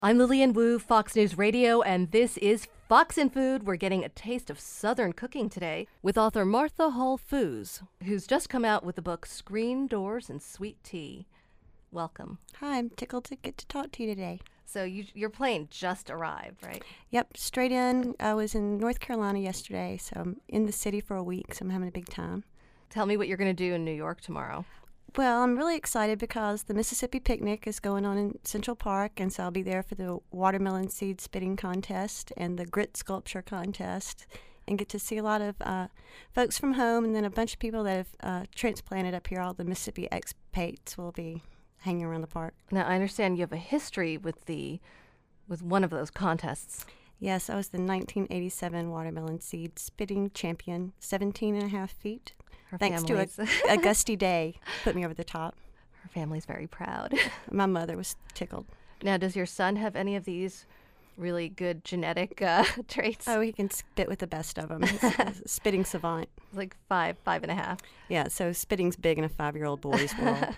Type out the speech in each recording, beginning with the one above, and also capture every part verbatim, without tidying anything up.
I'm Lillian Wu, Fox News Radio, and this is Fox in Food. We're getting a taste of Southern cooking today with author Martha Hall Foos, who's just come out with the book Screen Doors and Sweet Tea. Welcome. Hi, I'm tickled to get to talk to you today. So you, your plane just arrived, right? Yep, straight in. I was in North Carolina yesterday, so I'm in the city for a week, so I'm having a big time. Tell me what you're going to do in New York tomorrow. Well, I'm really excited because the Mississippi Picnic is going on in Central Park, and so I'll be there for the watermelon seed spitting contest and the grit sculpture contest, and get to see a lot of uh, folks from home, and then a bunch of people that have uh, transplanted up here. All the Mississippi expats will be hanging around the park. Now, I understand you have a history with the with one of those contests. Yes, I was the nineteen eighty-seven watermelon seed spitting champion, seventeen and a half feet. Her Thanks to a, a gusty day, put me over the top. Her family's very proud. My mother was tickled. Now, does your son have any of these really good genetic uh, traits? Oh, he can spit with the best of them. He's a spitting savant. Like five, five and a half. Yeah, so spitting's big in a five-year-old boy's world.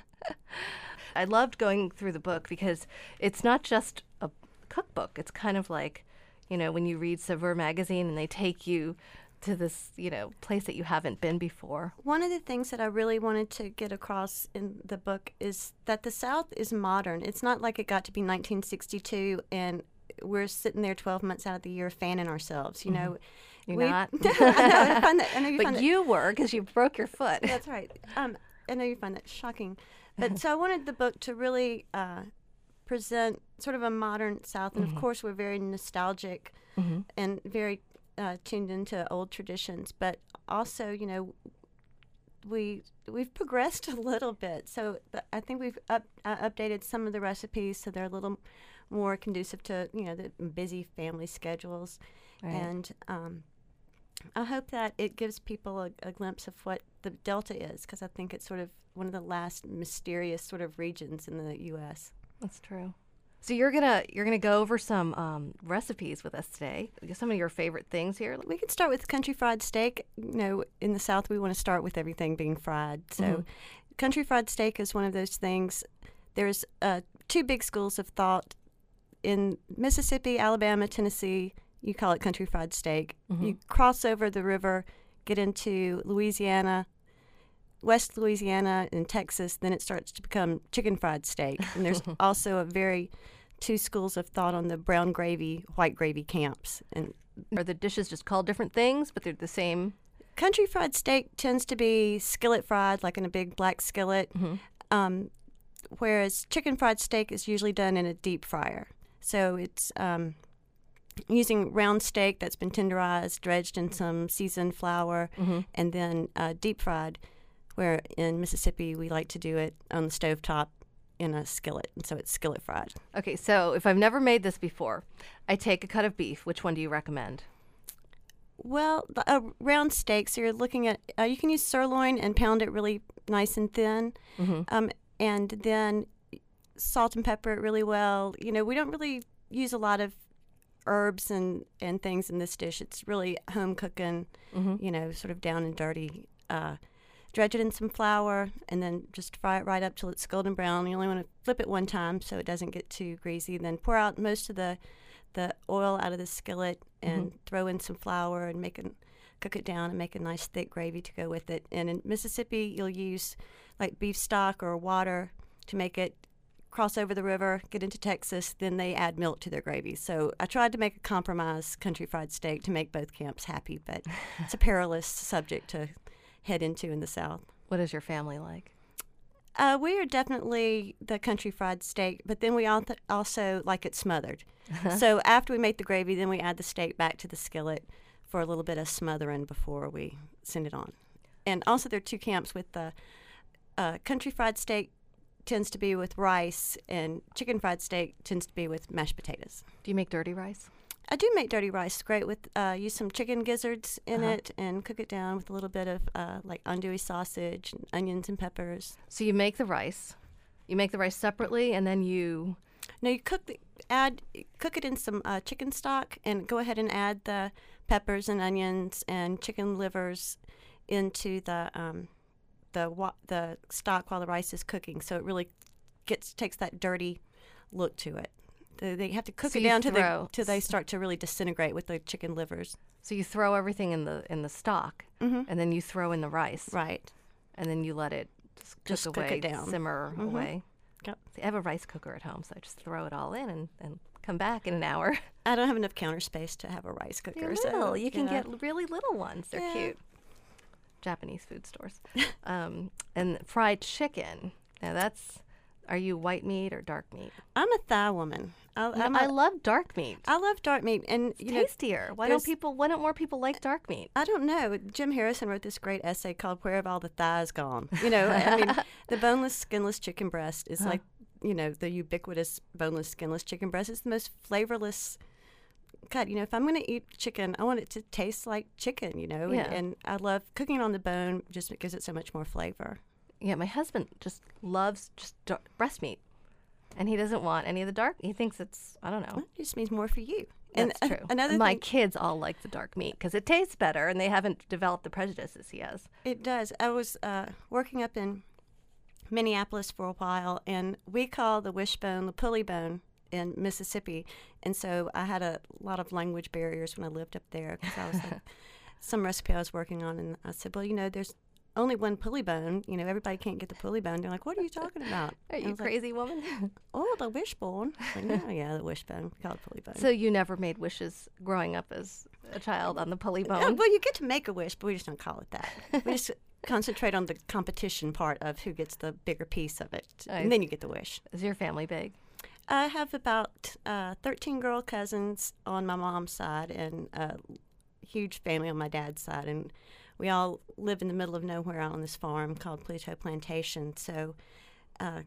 I loved going through the book because it's not just a cookbook. It's kind of like, you know, when you read Saveur magazine and they take you to this, you know, place that you haven't been before. One of the things that I really wanted to get across in the book is that the South is modern. It's not like it got to be nineteen sixty-two and we're sitting there twelve months out of the year fanning ourselves, you mm-hmm. know. You're we, not? No, I know, I find that, I know you but find that, you were, because you broke your foot. That's right. Um, I know you find that shocking. But so I wanted the book to really uh, present sort of a modern South. And, mm-hmm. of course, we're very nostalgic mm-hmm. and very uh, tuned into old traditions. But also, you know, we, we've progressed a little bit. So th- I think we've up, uh, updated some of the recipes so they're a little more conducive to, you know, the busy family schedules. Right. And um, I hope that it gives people a, a glimpse of what the Delta is, because I think it's sort of one of the last mysterious sort of regions in the U S That's true. So you're gonna you're gonna go over some um, recipes with us today. Some of your favorite things here. We could start with country fried steak. You know, in the South, we want to start with everything being fried. So, mm-hmm. country fried steak is one of those things. There's uh, two big schools of thought in Mississippi, Alabama, Tennessee. You call it country fried steak. Mm-hmm. You cross over the river, get into Louisiana, West Louisiana and Texas, then it starts to become chicken fried steak. And there's also a very two schools of thought on the brown gravy, white gravy camps. And are the dishes just called different things, but they're the same? Country fried steak tends to be skillet fried, like in a big black skillet, mm-hmm. um, whereas chicken fried steak is usually done in a deep fryer. So it's um, using round steak that's been tenderized, dredged in some seasoned flour, mm-hmm. and then uh, deep fried, where in Mississippi we like to do it on the stovetop in a skillet, and so it's skillet fried. Okay, so if I've never made this before, I take a cut of beef. Which one do you recommend? Well, a round steak, so you're looking at, uh, you can use sirloin and pound it really nice and thin, mm-hmm. um, and then salt and pepper it really well. You know, we don't really use a lot of herbs and, and things in this dish. It's really home cooking, mm-hmm. you know, sort of down and dirty. Uh, dredge it in some flour, and then just fry it right up till it's golden brown. You only want to flip it one time so it doesn't get too greasy. Then pour out most of the the oil out of the skillet and mm-hmm. throw in some flour and make it, cook it down and make a nice thick gravy to go with it. And in Mississippi, you'll use like beef stock or water to make it. Cross over the river, get into Texas, then they add milk to their gravy. So I tried to make a compromise country fried steak to make both camps happy, but it's a perilous subject to head into in the South. What is your family like? Uh, we are definitely the country fried steak, but then we al- also like it smothered. So after we make the gravy, then we add the steak back to the skillet for a little bit of smothering before we send it on. And also there are two camps with the uh, country fried steak tends to be with rice, and chicken fried steak tends to be with mashed potatoes. Do you make dirty rice? I do make dirty rice. Great with uh, use some chicken gizzards in uh-huh. it and cook it down with a little bit of uh, like andouille sausage, and onions and peppers. So you make the rice, you make the rice separately, and then you. No, you cook the add cook it in some uh, chicken stock, and go ahead and add the peppers and onions and chicken livers into the um, the wa- the stock while the rice is cooking. So it really gets takes that dirty look to it. They, they have to cook So it you down till they, throw- till they start to really disintegrate with the chicken livers. So you throw everything in the in the stock, Mhm. and then you throw in the rice, Right. and then you let it just cook Just cook away, it down. simmer Mhm. away. Yep. See, I have a rice cooker at home, so I just throw it all in and, and come back in an hour. I don't have enough counter space to have a rice cooker. You're so, little. You can yeah. get really little ones. They're Yeah. cute. Japanese food stores. um, and fried chicken. Now that's, are you white meat or dark meat? I'm a thigh woman. I, No, I'm I a- love dark meat. I love dark meat, and It's you know, tastier. Why there's- don't people? Why don't more people like dark meat? I don't know. Jim Harrison wrote this great essay called "Where Have All the Thighs Gone?" You know, I mean, the boneless, skinless chicken breast is Huh. like, you know, the ubiquitous boneless, skinless chicken breast. It's the most flavorless cut. You know, if I'm going to eat chicken, I want it to taste like chicken. You know, Yeah. and, and I love cooking it on the bone just because it's so much more flavor. Yeah, my husband just loves just dar- breast meat, and he doesn't want any of the dark. He thinks it's I don't know. Well, it just means more for you. That's and, uh, true. Another my thing, kids all like the dark meat because it tastes better, and they haven't developed the prejudices he has. it does. I was uh, working up in Minneapolis for a while, and we call the wishbone the pulley bone in Mississippi. And so I had a lot of language barriers when I lived up there because I was like, some recipe I was working on, and I said, well, you know, there's only one pulley bone. You know, everybody can't get the pulley bone. They're like, what are you talking about? Are And I you was like, crazy woman? oh, the wishbone. Like, no, yeah, the wishbone. We call it pulley bone. So you never made wishes growing up as a child on the pulley Yeah, bone? well, you get to make a wish, but we just don't call it that. We just concentrate on the competition part of who gets the bigger piece of it, I and then you get the wish. Is your family big? I have about uh, thirteen girl cousins on my mom's side and a huge family on my dad's side. And we all live in the middle of nowhere out on this farm called Pluto Plantation. So uh,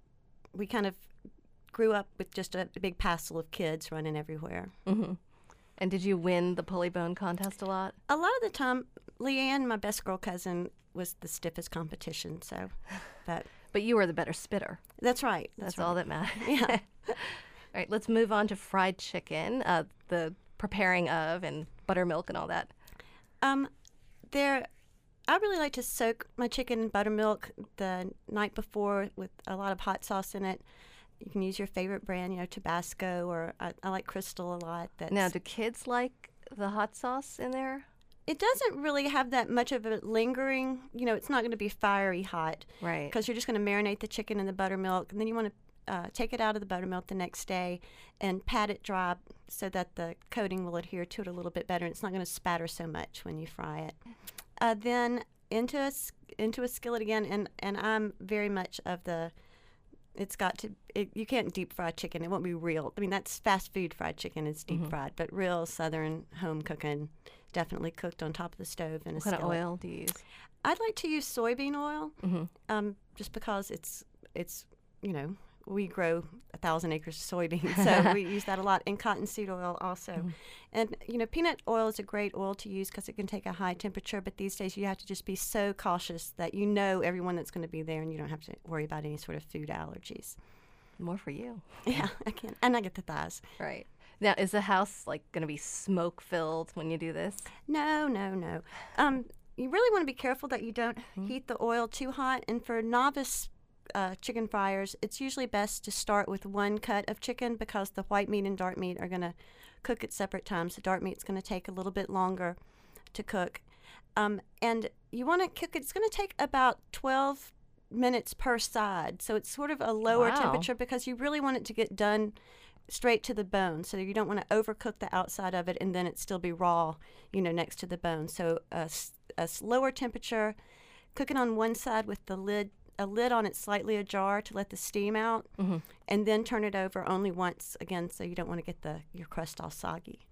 we kind of grew up with just a big passel of kids running everywhere. Mm-hmm. And did you win the pulley bone contest a lot? A lot of the time, Leanne, my best girl cousin, was the stiffest competition. So that But you were the better spitter. that's right. That's, That's, all right. that matters. Yeah. All right, let's move on to fried chicken, uh, the preparing of and buttermilk and all that. Um, there, I really like to soak my chicken in buttermilk the night before with a lot of hot sauce in it. You can use your favorite brand, you know, Tabasco, or I, I like Crystal a lot. That's, Now, do kids like the hot sauce in there? it doesn't really have that much of a lingering, you know, it's not going to be fiery hot Right. because you're just going to marinate the chicken in the buttermilk, and then you want to uh, take it out of the buttermilk the next day and pat it dry so that the coating will adhere to it a little bit better, and it's not going to spatter so much when you fry it. Uh, then into a, s- into a skillet again, and, and I'm very much of the, it's got to, it, you can't deep fry chicken. It won't be real. I mean, that's fast food fried chicken. It's deep Mhm. fried, but real Southern home cooking, definitely cooked on top of the stove in a What kind of skillet. oil do you use? I'd like to use soybean oil, Mm-hmm. um, just because it's it's you know we grow a thousand acres of soybeans, so we use that a lot, and cottonseed oil also. Mhm. And you know, peanut oil is a great oil to use because it can take a high temperature. But these days, you have to just be so cautious that you know everyone that's going to be there, and you don't have to worry about any sort of food allergies. More for you. Yeah, I can, and I get the thighs. Right. Now, is the house like going to be smoke filled when you do this? No, no, no. Um, you really want to be careful that you don't Mhm. heat the oil too hot. And for novice uh, chicken fryers, it's usually best to start with one cut of chicken because the white meat and dark meat are going to cook at separate times. The dark meat's going to take a little bit longer to cook. Um, and you want to cook it, it's going to take about twelve minutes per side. So it's sort of a lower Wow. temperature because you really want it to get done straight to the bone. So you don't want to overcook the outside of it and then it still be raw, you know, next to the bone. So a, s- a slower temperature, cook it on one side with the lid, a lid on it slightly ajar to let the steam out, Mm-hmm. and then turn it over only once again, so you don't want to get the your crust all soggy.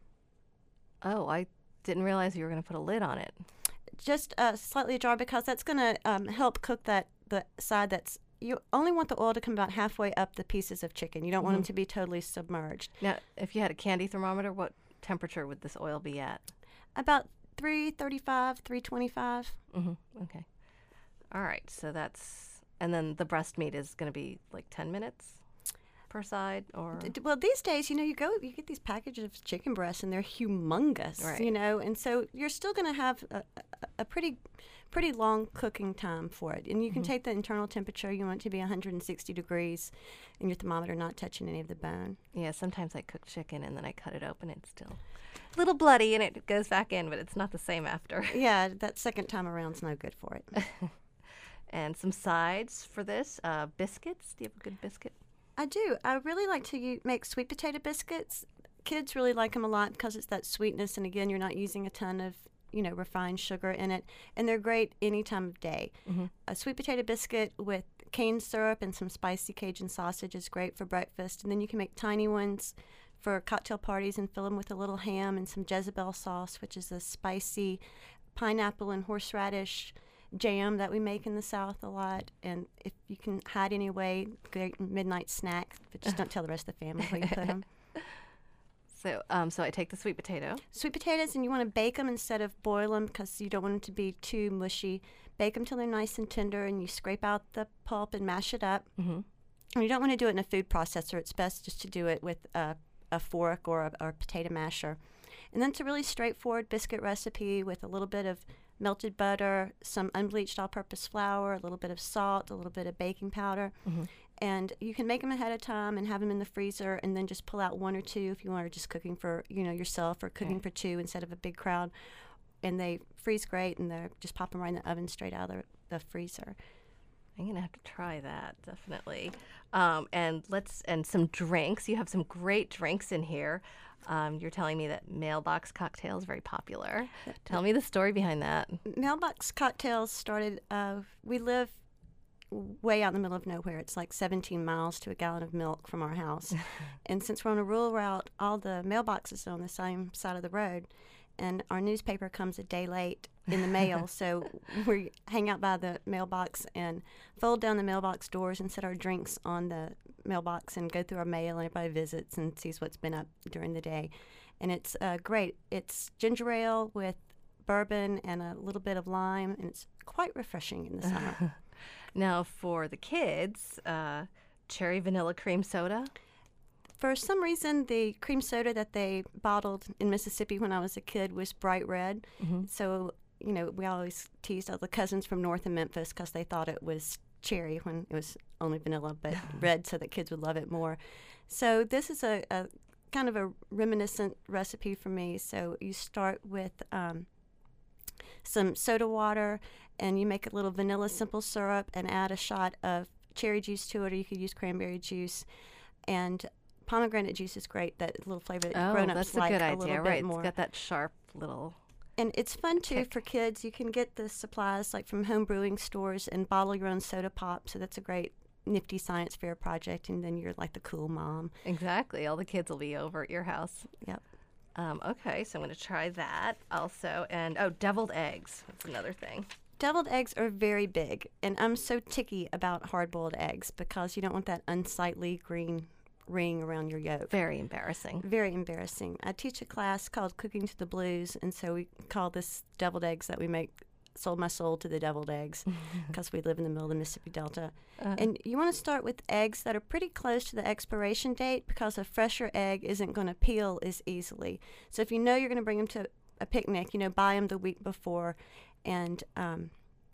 Oh, I didn't realize you were going to put a lid on it. Just uh, slightly ajar because that's going to um, help cook that the side that's. You only want the oil to come about halfway up the pieces of chicken. You don't want them Mhm. to be totally submerged. Now, if you had a candy thermometer, what temperature would this oil be at? About three thirty-five, three twenty-five. Mm-hmm. Okay. All right. So that's, and then the breast meat is going to be like ten minutes? per side, or D- d- Well, these days, you know, you go, you get these packages of chicken breasts, and they're humongous. Right. You know, and so you're still going to have a, a, a pretty, pretty long cooking time for it. And you can Mm-hmm. take the internal temperature. You want it to be one hundred sixty degrees, and your thermometer not touching any of the bone. yeah, sometimes I cook chicken and then I cut it open. It's still a little bloody and it goes back in, but it's not the same after. Yeah, that second time around's no good for it. And some sides for this uh, biscuits. Do you have a good biscuit? I do. I really like to u- make sweet potato biscuits. Kids really like them a lot because it's that sweetness, and again, you're not using a ton of, you know, refined sugar in it, and they're great any time of day. Mm-hmm. A sweet potato biscuit with cane syrup and some spicy Cajun sausage is great for breakfast, and then you can make tiny ones for cocktail parties and fill them with a little ham and some Jezebel sauce, which is a spicy pineapple and horseradish jam that we make in the South a lot. And if you can hide any way, great midnight snack, but just don't tell the rest of the family where you put them. So, um, so I take the sweet potato. Sweet potatoes, and you want to bake them instead of boil them because you don't want them to be too mushy. Bake them till they're nice and tender, and you scrape out the pulp and mash it up. Mm-hmm. And you don't want to do it in a food processor. It's best just to do it with a, a fork or a, or a potato masher. And then it's a really straightforward biscuit recipe with a little bit of melted butter, some unbleached all-purpose flour, a little bit of salt, a little bit of baking powder. Mm-hmm. And you can make them ahead of time and have them in the freezer, and then just pull out one or two if you are just cooking for, you know, yourself, or cooking Right. for two instead of a big crowd. And they freeze great, and they're just pop them right in the oven straight out of the, the freezer. I'm gonna have to try that, definitely. Um, and let's and some drinks. You have some great drinks in here. Um, you're telling me that mailbox cocktail is very popular. Tell me the story behind that. Mailbox cocktails started, uh, we live way out in the middle of nowhere. It's like seventeen miles to a gallon of milk from our house. And since we're on a rural route, all the mailboxes are on the same side of the road. And our newspaper comes a day late in the mail. So we hang out by the mailbox and fold down the mailbox doors and set our drinks on the mailbox and go through our mail, and everybody visits and sees what's been up during the day. And it's uh, great. It's ginger ale with bourbon and a little bit of lime, and it's quite refreshing in the summer. Now, for the kids, uh, cherry vanilla cream soda. For some reason, the cream soda that they bottled in Mississippi when I was a kid was bright red. Mm-hmm. So, you know, we always teased all the cousins from north of Memphis because they thought it was cherry when it was only vanilla, but red, so that kids would love it more. So this is a, a kind of a reminiscent recipe for me. So you start with um, some soda water, and you make a little vanilla simple syrup and add a shot of cherry juice to it, or you could use cranberry juice. And pomegranate juice is great, that little flavor that Oh, grown-ups that's a like good a idea, little right? bit more. It's got that sharp little. And it's fun, too, kick. for kids. You can get the supplies, like, from home brewing stores and bottle your own soda pop. So that's a great, nifty science fair project. And then you're, like, the cool mom. Exactly. All the kids will be over at your house. Yep. Um, okay, so I'm going to try that also. And, oh, deviled eggs. That's another thing. Deviled eggs are very big. And I'm so ticky about hard-boiled eggs because you don't want that unsightly green ring around your yolk. Very embarrassing. Very embarrassing. I teach a class called Cooking to the Blues, and so we call this deviled eggs that we make sold my soul to the deviled eggs because we live in the middle of the Mississippi Delta. Uh, And you want to start with eggs that are pretty close to the expiration date because a fresher egg isn't going to peel as easily. So if you know you're going to bring them to a picnic, you know, buy them the week before and um,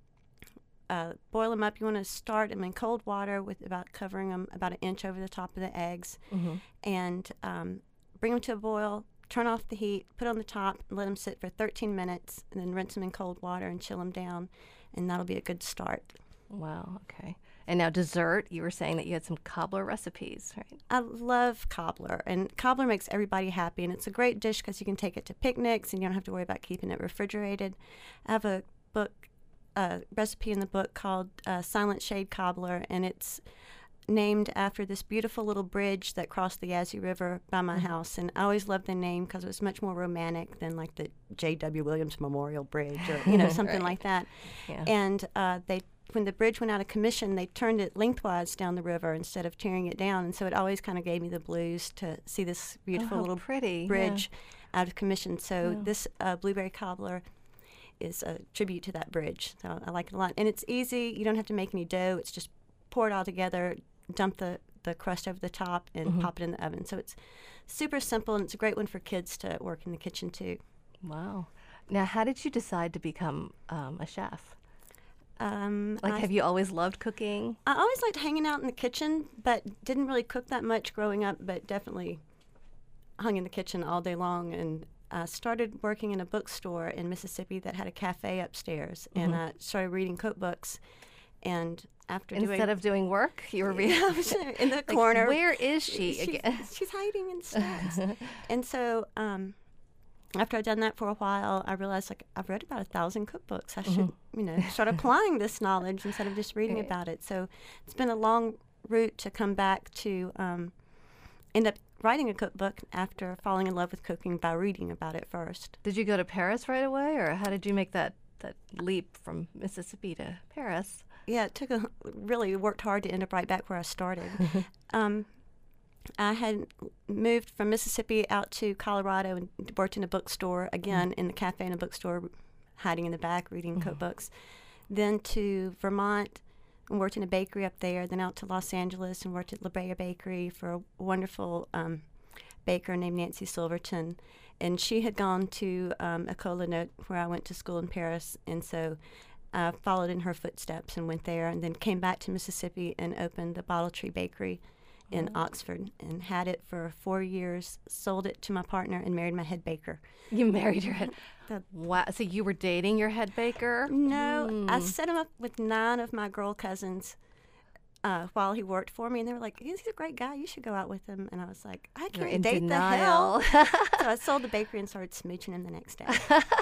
uh, boil them up. You want to start them in cold water with about covering them about an inch over the top of the eggs, mm-hmm. and um, bring them to a boil. Turn off the heat, put on the top, and let them sit for thirteen minutes, and then rinse them in cold water and chill them down, and that'll be a good start. Wow, okay. And now dessert, you were saying that you had some cobbler recipes, right? I love cobbler, and cobbler makes everybody happy, and it's a great dish because you can take it to picnics, and you don't have to worry about keeping it refrigerated. I have a book, a recipe in the book called uh, Silent Shade Cobbler, and it's named after this beautiful little bridge that crossed the Yazoo River by my Mm-hmm. house. And I always loved the name because it was much more romantic than like the J W. Williams Memorial Bridge or, you know, something Right. like that. Yeah. And uh, they, when the bridge went out of commission, they turned it lengthwise down the river instead of tearing it down. And so it always kind of gave me the blues to see this beautiful oh, little pretty bridge out of commission. So Yeah. this uh, blueberry cobbler is a tribute to that bridge. So I like it a lot. And it's easy. You don't have to make any dough. It's just pour it all together, dump the, the crust over the top and Mm-hmm. pop it in the oven. So it's super simple, and it's a great one for kids to work in the kitchen too. Wow. Now, how did you decide to become um, a chef? Um, Like, I, have you always loved cooking? I always liked hanging out in the kitchen, but didn't really cook that much growing up, but definitely hung in the kitchen all day long. And I started working in a bookstore in Mississippi that had a cafe upstairs, and I started reading cookbooks. And after Instead doing of doing work, you were reading. I was in the Like, corner. where is she she's, again? she's hiding in stacks. And so um, after I'd done that for a while, I realized, like, I've read about a thousand cookbooks. I should, you know, start applying this knowledge instead of just reading Right. about it. So it's been a long route to come back to um, end up writing a cookbook after falling in love with cooking by reading about it first. Did you go to Paris right away, or how did you make that, that leap from Mississippi to Paris? Yeah, it took a really worked hard to end up right back where I started. um, I had moved from Mississippi out to Colorado and worked in a bookstore, again, in the cafe in a bookstore, hiding in the back, reading cookbooks. Then to Vermont and worked in a bakery up there. Then out to Los Angeles and worked at La Brea Bakery for a wonderful um, baker named Nancy Silverton. And she had gone to um, École Le Nôtre, where I went to school in Paris. And so I followed in her footsteps and went there, and then came back to Mississippi and opened the Bottle Tree Bakery in Oxford, and had it for four years, sold it to my partner, and married my head baker. You married your head. The- Wow. So you were dating your head baker? No, I set him up with nine of my girl cousins uh, while he worked for me, and they were like, he's a great guy, you should go out with him. And I was like, I You're can't in date denial. the hell. So I sold the bakery and started smooching him the next day.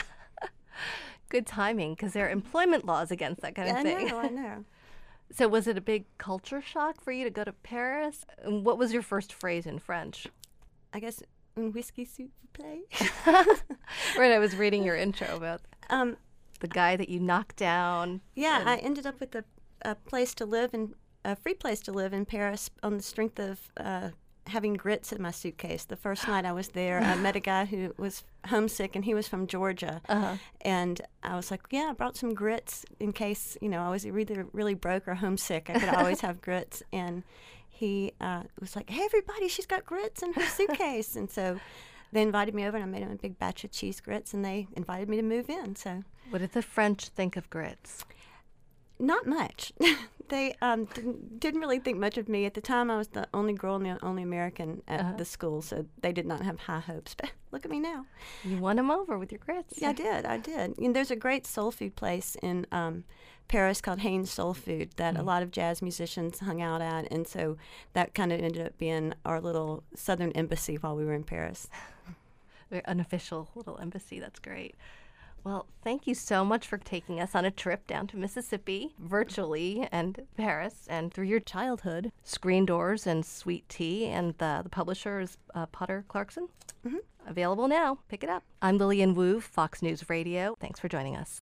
Good timing, because there are employment laws against that kind Yeah, of I thing. know, I know. So was it a big culture shock for you to go to Paris? And what was your first phrase in French? I guess un whiskey s'il vous plaît. Right, I was reading your intro about um, the guy that you knocked down. Yeah, and- I ended up with a, a place to live in a free place to live in Paris on the strength of uh, having grits in my suitcase. The first night I was there, I met a guy who was homesick, and he was from Georgia. Uh-huh. And I was like, yeah, I brought some grits in case, you know, I was either really broke or homesick. I could always have grits. And he uh, was like, hey, everybody, she's got grits in her suitcase. And so they invited me over, and I made them a big batch of cheese grits, and they invited me to move in. So What did the French think of grits? not much. They um, didn't, didn't really think much of me. At the time, I was the only girl and the only American at Uh-huh. the school, so they did not have high hopes. But look at me now. You won him over with your grits. Yeah, I did. I did. And there's a great soul food place in um, Paris called Haynes Soul Food that a lot of jazz musicians hung out at, and so that kind of ended up being our little Southern embassy while we were in Paris. Very unofficial little embassy. That's great. Well, thank you so much for taking us on a trip down to Mississippi, virtually, and Paris, and through your childhood. Screen Doors and Sweet Tea, and the, the publisher is uh, Potter Clarkson. Mhm. Available now. Pick it up. I'm Lillian Wu, Fox News Radio. Thanks for joining us.